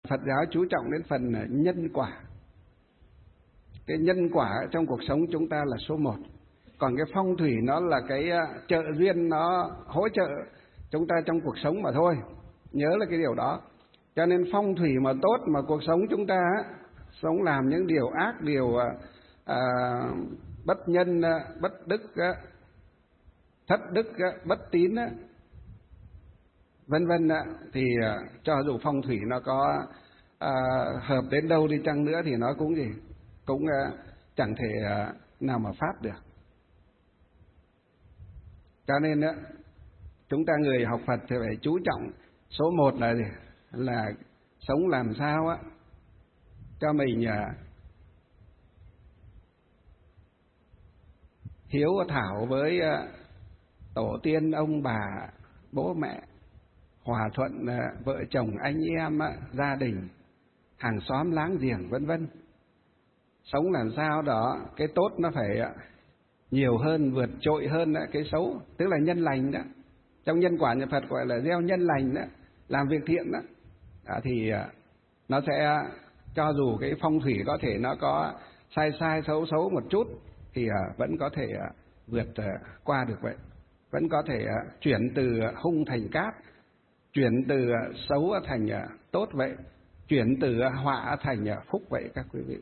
Phật giáo chú trọng đến phần nhân quả. Cái nhân quả trong cuộc sống chúng ta là số 1. Còn cái phong thủy nó là cái trợ duyên, nó hỗ trợ chúng ta trong cuộc sống mà thôi. Nhớ là cái điều đó. Cho nên phong thủy mà tốt mà cuộc sống chúng ta sống làm những điều ác, điều bất nhân, bất đức, thất đức, bất tín, vân vân, thì cho dù phong thủy nó có hợp đến đâu đi chăng nữa thì nó cũng chẳng thể nào mà phát được. Cho nên chúng ta người học Phật thì phải chú trọng số 1 là gì? Là sống làm sao cho mình hiếu thảo với tổ tiên, ông bà, bố mẹ, hòa thuận vợ chồng, anh em, gia đình, hàng xóm láng giềng, vân vân. Sống làm sao đó cái tốt nó phải nhiều hơn, vượt trội hơn cái xấu, tức là nhân lành đó. Trong nhân quả nhà Phật gọi là gieo nhân lành đó, làm việc thiện đó. Thì nó sẽ, cho dù cái phong thủy có thể nó có sai xấu một chút thì vẫn có thể vượt qua được vậy. Vẫn có thể chuyển từ hung thành cát, chuyển từ xấu thành tốt vậy, chuyển từ họa thành phúc vậy các quý vị.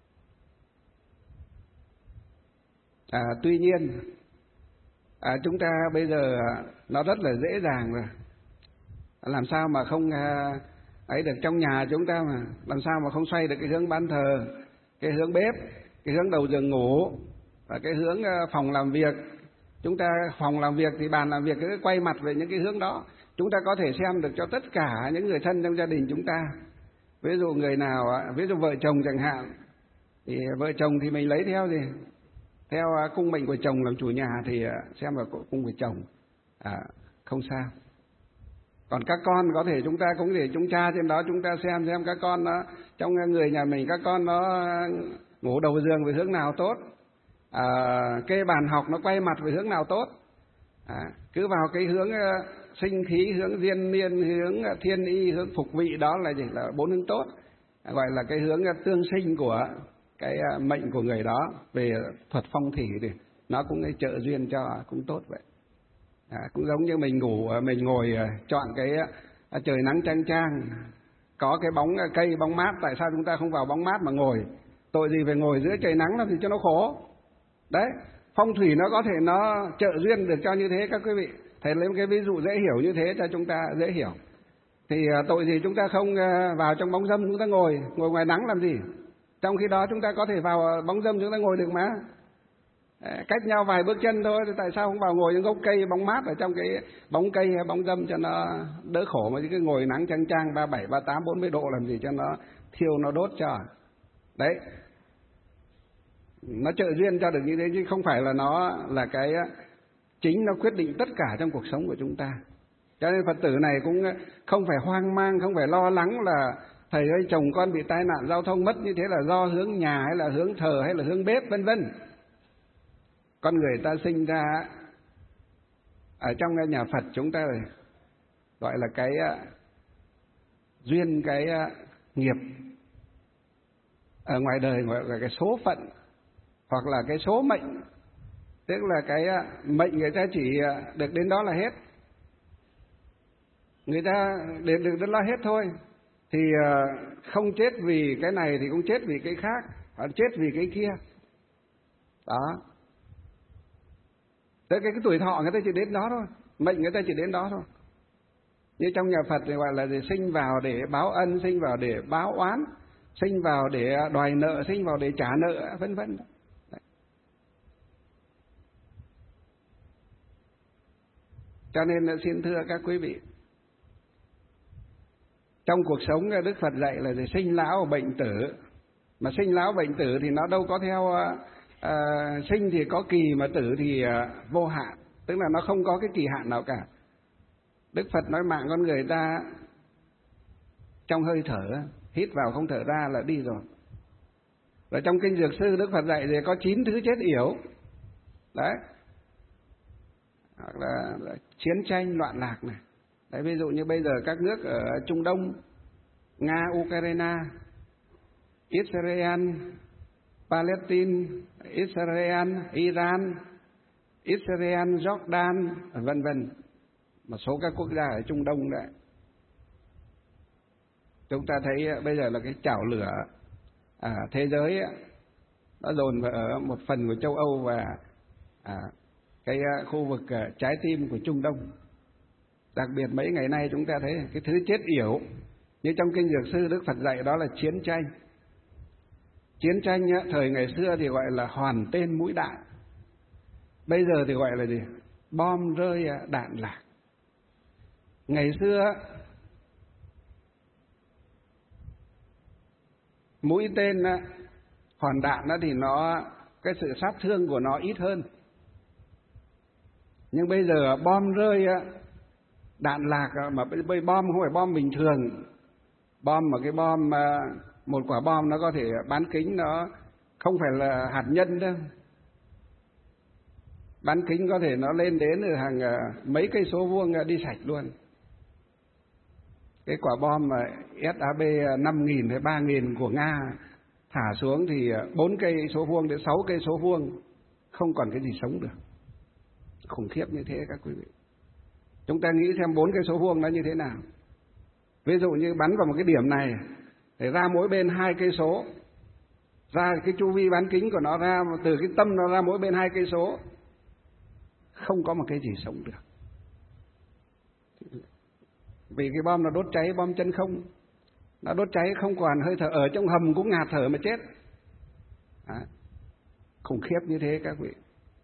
Tuy nhiên chúng ta bây giờ nó rất là dễ dàng rồi. Làm sao mà không ấy được, trong nhà chúng ta mà làm sao mà không xoay được cái hướng ban thờ, cái hướng bếp, cái hướng đầu giường ngủ và cái hướng phòng làm việc. Chúng ta phòng làm việc thì bàn làm việc cứ quay mặt về những cái hướng đó. Chúng ta có thể xem được cho tất cả những người thân trong gia đình chúng ta. Ví dụ người nào, ví dụ vợ chồng chẳng hạn, thì vợ chồng thì mình lấy theo gì? Theo cung mệnh của chồng làm chủ nhà thì xem là cung của chồng không sao. Còn các con có thể chúng ta cũng để chúng cha trên đó chúng ta xem các con nó trong người nhà mình, các con nó ngủ đầu giường về hướng nào tốt, cái bàn học nó quay mặt về hướng nào tốt, cứ vào cái hướng sinh khí, hướng diên niên, hướng thiên y, hướng phục vị, đó là gì? Là 4 hướng tốt, gọi là cái hướng tương sinh của cái mệnh của người đó. Về thuật phong thủy thì nó cũng trợ duyên cho cũng tốt vậy. Cũng giống như mình ngủ, mình ngồi chọn cái trời nắng chang chang, có cái bóng cây, bóng mát, tại sao chúng ta không vào bóng mát mà ngồi? Tội gì phải ngồi giữa trời nắng làm gì cho nó khổ. Đấy, phong thủy nó có thể nó trợ duyên được cho như thế các quý vị. Thầy lấy một cái ví dụ dễ hiểu như thế cho chúng ta dễ hiểu. Thì tội gì chúng ta không vào trong bóng râm chúng ta ngồi ngoài nắng làm gì? Trong khi đó chúng ta có thể vào bóng râm chúng ta ngồi được mà. Cách nhau vài bước chân thôi, thì tại sao không vào ngồi những gốc cây bóng mát ở trong cái bóng cây hay bóng râm cho nó đỡ khổ, mà cứ ngồi nắng chang chang 37, 38, 40 độ làm gì cho nó thiêu, nó đốt cho. Đấy, nó trợ duyên cho được như thế, chứ không phải là nó là cái chính nó quyết định tất cả trong cuộc sống của chúng ta. Cho nên Phật tử này cũng không phải hoang mang, không phải lo lắng là thầy ơi chồng con bị tai nạn giao thông mất như thế là do hướng nhà hay là hướng thờ hay là hướng bếp vân vân. Con người ta sinh ra ở trong cái nhà Phật chúng ta gọi là cái duyên, cái nghiệp. Ở ngoài đời gọi là cái số phận hoặc là cái số mệnh, tức là cái mệnh người ta chỉ được đến đó là hết, người ta được đến đó hết thôi. Thì không chết vì cái này thì cũng chết vì cái khác, hoặc chết vì cái kia đó. Tới cái tuổi thọ người ta chỉ đến đó thôi, mệnh người ta chỉ đến đó thôi. Như trong nhà Phật thì gọi là sinh vào để báo ân, sinh vào để báo oán, sinh vào để đòi nợ, sinh vào để trả nợ, vân vân. Cho nên xin thưa các quý vị, trong cuộc sống Đức Phật dạy là sinh lão bệnh tử. Mà sinh lão bệnh tử thì nó đâu có theo sinh thì có kỳ mà tử thì vô hạn, tức là nó không có cái kỳ hạn nào cả. Đức Phật nói mạng con người ta trong hơi thở, hít vào không thở ra là đi rồi. Và trong kinh Dược Sư Đức Phật dạy thì có 9 thứ chết yểu. Đấy, hoặc là chiến tranh loạn lạc này. Đấy, ví dụ như bây giờ các nước ở Trung Đông Nga Ukraine, Israel Palestine, Israel Iran, Israel Jordan, vân vân, một số các quốc gia ở Trung Đông đấy. Chúng ta thấy bây giờ là cái chảo lửa thế giới nó dồn vào ở một phần của châu Âu và cái khu vực trái tim của Trung Đông. Đặc biệt mấy ngày nay chúng ta thấy cái thứ chết yểu như trong kinh Dược Sư Đức Phật dạy, đó là chiến tranh. Chiến tranh thời ngày xưa thì gọi là hoàn tên mũi đạn, bây giờ thì gọi là gì? Bom rơi đạn lạc. Ngày xưa mũi tên hòn đạn thì nó cái sự sát thương của nó ít hơn. Nhưng bây giờ bom rơi đạn lạc, mà bom không phải bom bình thường, bom mà cái bom một quả bom nó có thể bán kính, nó không phải là hạt nhân đâu, bán kính có thể nó lên đến hàng mấy cây số vuông đi sạch luôn. Cái quả bom mà SAB 5.000 hay 3.000 của Nga thả xuống thì 4 cây số vuông đến 6 cây số vuông không còn cái gì sống được. Khủng khiếp như thế các quý vị. Chúng ta nghĩ xem 4 cây số vuông nó như thế nào. Ví dụ như bắn vào một cái điểm này để ra mỗi bên 2 cây số, ra cái chu vi bán kính của nó ra từ cái tâm nó ra mỗi bên 2 cây số, không có một cái gì sống được. Vì cái bom nó đốt cháy, bom chân không, nó đốt cháy không còn hơi thở, ở trong hầm cũng ngạt thở mà chết. Khủng khiếp như thế các vị.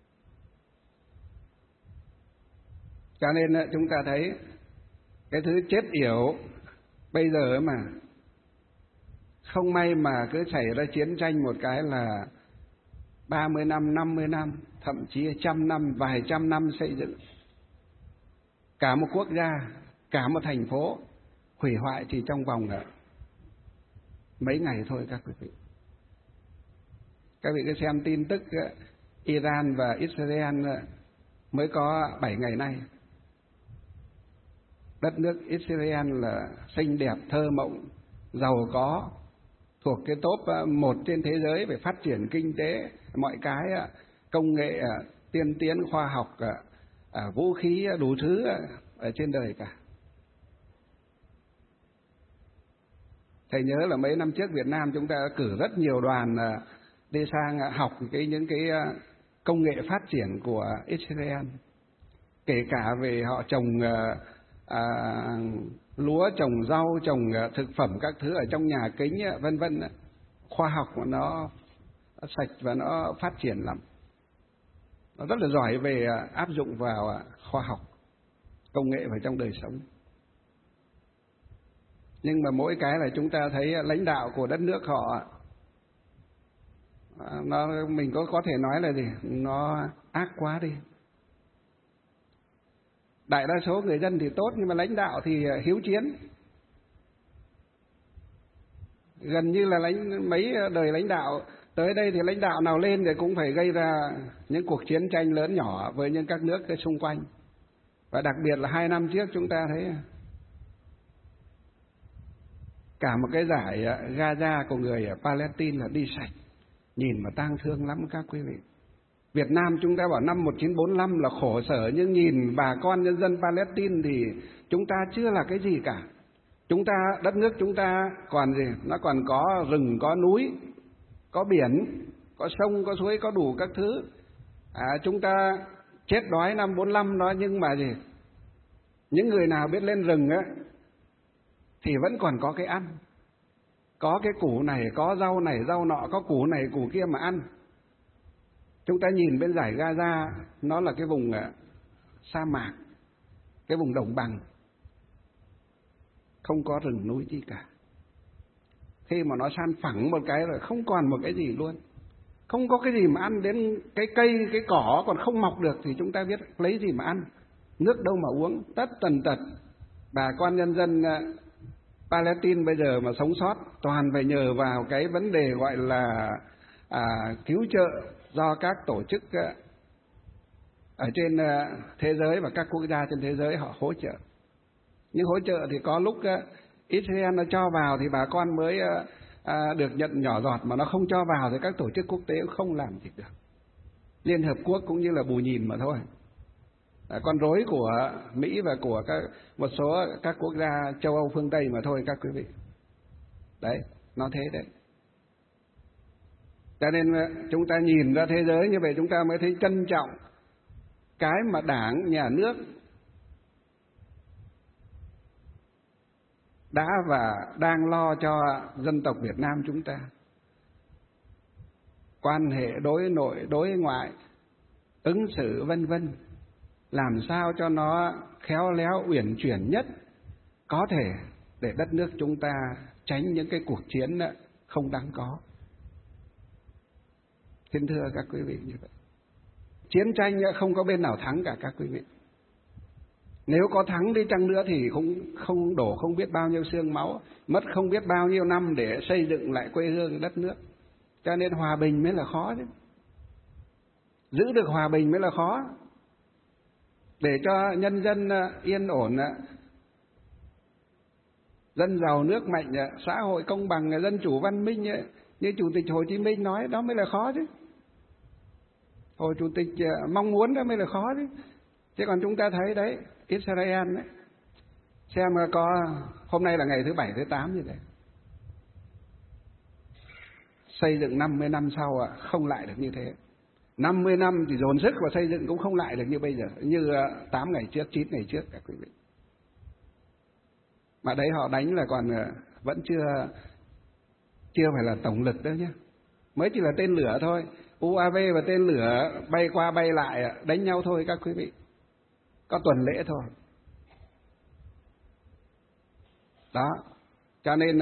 Cho nên chúng ta thấy cái thứ chết yểu bây giờ mà không may mà cứ xảy ra chiến tranh một cái là 30 năm, 50 năm, thậm chí 100 năm, vài trăm năm xây dựng. Cả một quốc gia, cả một thành phố hủy hoại chỉ trong vòng mấy ngày thôi các quý vị. Các vị cứ xem tin tức Iran và Israel mới có 7 ngày nay. Đất nước Israel là xinh đẹp, thơ mộng, giàu có, thuộc cái top 1 trên thế giới về phát triển kinh tế, mọi cái công nghệ tiên tiến, khoa học, vũ khí đủ thứ ở trên đời cả. Thầy nhớ là mấy năm trước Việt Nam chúng ta đã cử rất nhiều đoàn đi sang học những cái công nghệ phát triển của Israel, kể cả về họ trồng lúa, trồng rau, trồng thực phẩm các thứ ở trong nhà kính vân vân. Khoa học của nó sạch và nó phát triển lắm. Nó rất là giỏi về áp dụng vào khoa học, công nghệ vào trong đời sống. Nhưng mà mỗi cái là chúng ta thấy lãnh đạo của đất nước họ mình có thể nói là gì? Nó ác quá đi. Đại đa số người dân thì tốt, nhưng mà lãnh đạo thì hiếu chiến. Gần như là mấy đời lãnh đạo tới đây thì lãnh đạo nào lên thì cũng phải gây ra những cuộc chiến tranh lớn nhỏ với những các nước xung quanh. Và đặc biệt là 2 năm trước chúng ta thấy cả một cái giải Gaza của người Palestine là đi sạch, nhìn mà tang thương lắm các quý vị. Việt Nam chúng ta bảo năm 1945 là khổ sở, nhưng nhìn bà con nhân dân Palestine thì chúng ta chưa là cái gì cả. Chúng ta, đất nước chúng ta còn gì? Nó còn có rừng, có núi, có biển, có sông, có suối, có đủ các thứ. Chúng ta chết đói năm 45 đó, nhưng mà gì? Những người nào biết lên rừng thì vẫn còn có cái ăn. Có cái củ này, có rau này, rau nọ, có củ này, củ kia mà ăn. Chúng ta nhìn bên dải Gaza, nó là cái vùng sa mạc, cái vùng đồng bằng, không có rừng núi gì cả. Khi mà nó san phẳng một cái rồi không còn một cái gì luôn, không có cái gì mà ăn, đến cái cây, cái cỏ còn không mọc được thì chúng ta biết lấy gì mà ăn, nước đâu mà uống, tất tần tật. Bà con nhân dân Palestine bây giờ mà sống sót toàn phải nhờ vào cái vấn đề gọi là cứu trợ do các tổ chức ở trên thế giới và các quốc gia trên thế giới họ hỗ trợ. Nhưng hỗ trợ thì có lúc Israel nó cho vào thì bà con mới được nhận nhỏ giọt, mà nó không cho vào thì các tổ chức quốc tế cũng không làm gì được. Liên Hợp Quốc cũng như là bù nhìn mà thôi. Con rối của Mỹ và của một số các quốc gia châu Âu phương Tây mà thôi các quý vị. Đấy, nó thế đấy. Cho nên chúng ta nhìn ra thế giới như vậy chúng ta mới thấy trân trọng cái mà Đảng, Nhà nước đã và đang lo cho dân tộc Việt Nam chúng ta. Quan hệ đối nội, đối ngoại, ứng xử vân vân, làm sao cho nó khéo léo uyển chuyển nhất có thể để đất nước chúng ta tránh những cái cuộc chiến không đáng có. Xin thưa các quý vị như vậy. Chiến tranh không có bên nào thắng cả các quý vị. Nếu có thắng đi chăng nữa thì cũng không đổ không biết bao nhiêu xương máu, mất không biết bao nhiêu năm để xây dựng lại quê hương đất nước. Cho nên hòa bình mới là khó chứ. Giữ được hòa bình mới là khó. Để cho nhân dân yên ổn, dân giàu nước mạnh, xã hội công bằng, dân chủ văn minh như Chủ tịch Hồ Chí Minh nói, đó mới là khó chứ. Hồ Chủ tịch mong muốn đó mới là khó chứ. Chứ còn chúng ta thấy đấy, Israel đấy, xem có hôm nay là ngày thứ 7, thứ 8 như thế, xây dựng 50 năm sau không lại được như thế. 50 năm thì dồn sức vào xây dựng cũng không lại được như bây giờ, như 8 ngày trước, 9 ngày trước các quý vị. Mà đấy họ đánh là còn vẫn chưa phải là tổng lực đó nhé, mới chỉ là tên lửa thôi, UAV và tên lửa bay qua bay lại đánh nhau thôi các quý vị, có tuần lễ thôi. Đó, cho nên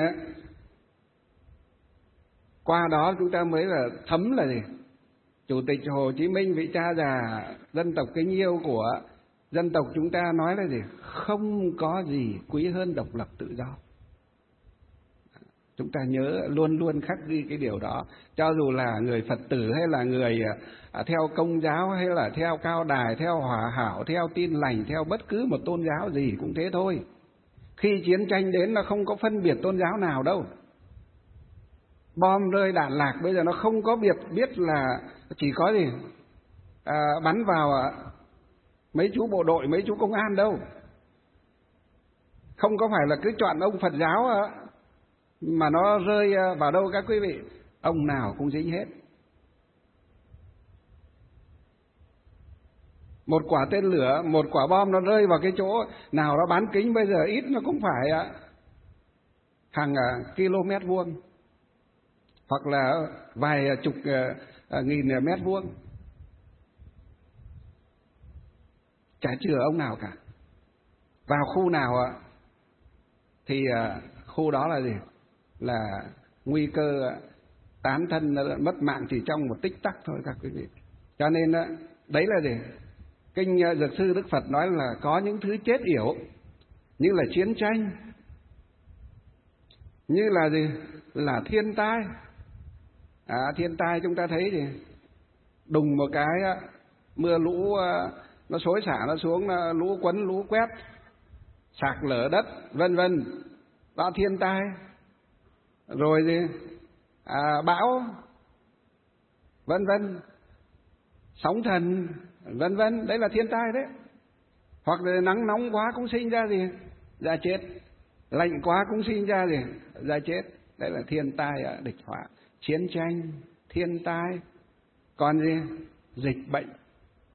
qua đó chúng ta mới là thấm là gì? Chủ tịch Hồ Chí Minh, vị cha già dân tộc kính yêu của dân tộc chúng ta nói là gì? Không có gì quý hơn độc lập tự do. Chúng ta nhớ luôn luôn khắc ghi cái điều đó. Cho dù là người Phật tử hay là người theo Công giáo hay là theo Cao Đài, theo Hòa Hảo, theo Tin Lành, theo bất cứ một tôn giáo gì cũng thế thôi. Khi chiến tranh đến là không có phân biệt tôn giáo nào đâu. Bom rơi đạn lạc bây giờ nó không có biết là chỉ có gì bắn vào mấy chú bộ đội, mấy chú công an đâu. Không có phải là cứ chọn ông Phật giáo mà nó rơi vào đâu các quý vị, ông nào cũng dính hết. Một quả tên lửa, một quả bom nó rơi vào cái chỗ nào nó bán kính bây giờ ít nó cũng phải hàng km vuông, hoặc là vài chục nghìn mét vuông, chả chừa ông nào cả. Vào khu nào thì khu đó là gì? Là nguy cơ tán thân mất mạng chỉ trong một tích tắc thôi các quý vị. Cho nên đấy là gì? Kinh Dược Sư Đức Phật nói là có những thứ chết yểu, như là chiến tranh, như là gì? Là thiên tai. Thiên tai chúng ta thấy thì đùng một cái mưa lũ nó xối xả nó xuống, lũ quấn lũ quét, sạt lở đất vân vân, đó thiên tai. Rồi gì bão vân vân, sóng thần vân vân, đấy là thiên tai đấy. Hoặc là nắng nóng quá cũng sinh ra gì? Ra chết. Lạnh quá cũng sinh ra gì? Ra chết. Đấy là thiên tai địch họa, chiến tranh, thiên tai. Còn gì? Dịch bệnh